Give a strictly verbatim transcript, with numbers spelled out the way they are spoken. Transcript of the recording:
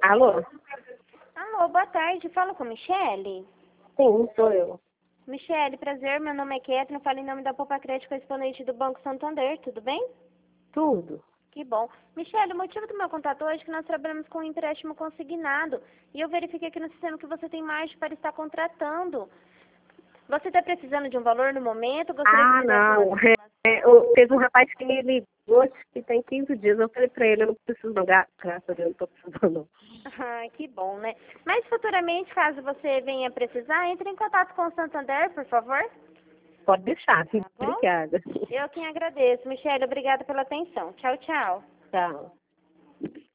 Alô? Alô, boa tarde. Fala com a Michele? Sim, sou eu. Michele, prazer. Meu nome é Ketrin. Falo em nome da Poupa Crédito, correspondente do Banco Santander. Tudo bem? Tudo. Que bom. Michele, o motivo do meu contato hoje é que nós trabalhamos com um empréstimo consignado. E eu verifiquei aqui no sistema que você tem margem para estar contratando. Você está precisando de um valor no momento? Gostaria Ah, que me desse uma não. É, é, eu- teve um rapaz que me ligou, acho que tem quinze dias. Eu falei pra ele, eu não preciso não. Gra- Graças a Deus, não tô precisando não. Ah, que bom, né? Mas futuramente, caso você venha precisar, entre em contato com o Santander, por favor. Pode deixar, filho. Tá bom? Obrigada. Eu quem agradeço. Michele, obrigada pela atenção. Tchau, tchau. Tchau.